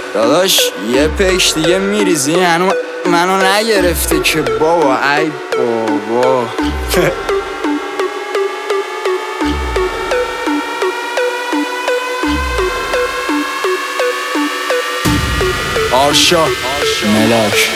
داداش یه پیک دیگه میریزی هنو منو نگرفته که بابا ای بابا آرشا ملاک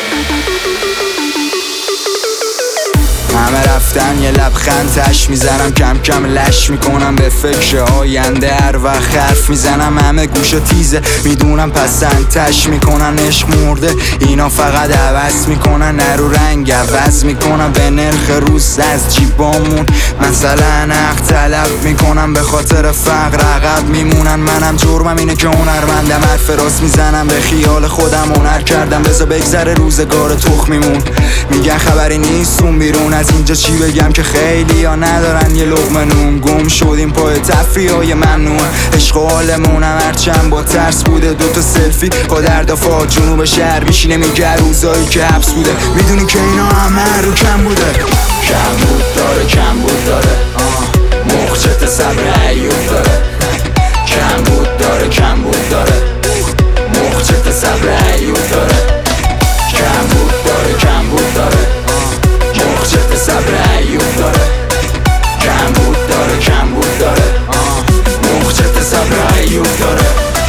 همه رفتن یه لبخند تش میزنم، کم کم لش میکنم به فکر آینده. هر وقت حرف میزنم همه گوشا تیزه، میدونم پسندش میکنن عشق مرده. اینا فقط عوض میکنن نرو رنگ عوض میکنن به نرخ روز از جیبامون. مثلا حق طلب میکنم به خاطر فقر عقب میمونن. منم جرمم اینه که هنرمندم، حرف راست میزنم به خیال خودم هنر کردم. بذار بگذره روزگار تخمیمون. میگن خبری نیستون بیرون از اینجا، چی بگم که خیلی ها ندارن یه لقمه نون. گم شدیم پای تفریحای ممنوع، عشق و حالمونم هرچند با ترس بوده. دوتا سلفی با دردافا جنوب شهر میشینه میگه روزایی که حبس بوده. میدونی که اینا همه رو کم بوده، کم بود داره کم بود داره مخجت صبر ایوب داره. کم بود داره کم بود داره مخجت صبر ایوب داره. کم بود داره کم بود داره مخجت صبر ایوب داره. کم بود داره کم بود داره مخجت صبر ایوب داره.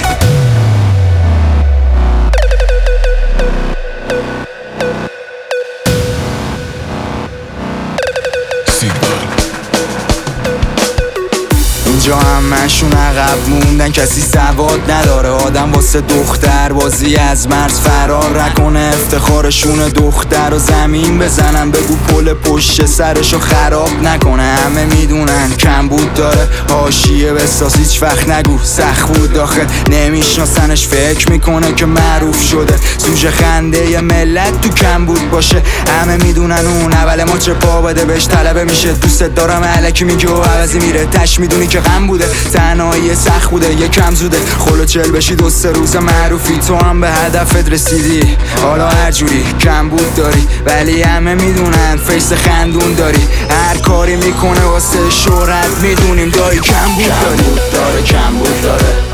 اینجا همه‌شون عقب موندن، کسی سواد نداره. آدم واسه دختر بازی از مرز فرار نکنه. افتخارشون دختر و زمین بزنن، بگو پل پشت سرشو خراب نکنه. همه میدونن کم بود داره حاشیه بساز، هیچ وقت نگو سخت بود داخل. نمیشناسنش فکر میکنه که معروف شده. سوژه خنده ی ملت تو کم بود باشه. همه میدونن اون اول ما چه پا بده بهش طلبه میشه. دوستت دارم الکی میگه و عوضی میره. تش میدونی که غم بوده، تنهایی سخت بوده، یکم زوده. خلو چل بشی دو سه روز معروفی، تو هم به هدفت رسیدی. حالا هر جوری کم بود داری ولی همه میدونن فیس خندون داری. هر کاری میکنه واسه شهرت میدونیم دایی کم بود داری. کم بود داره کم بود داره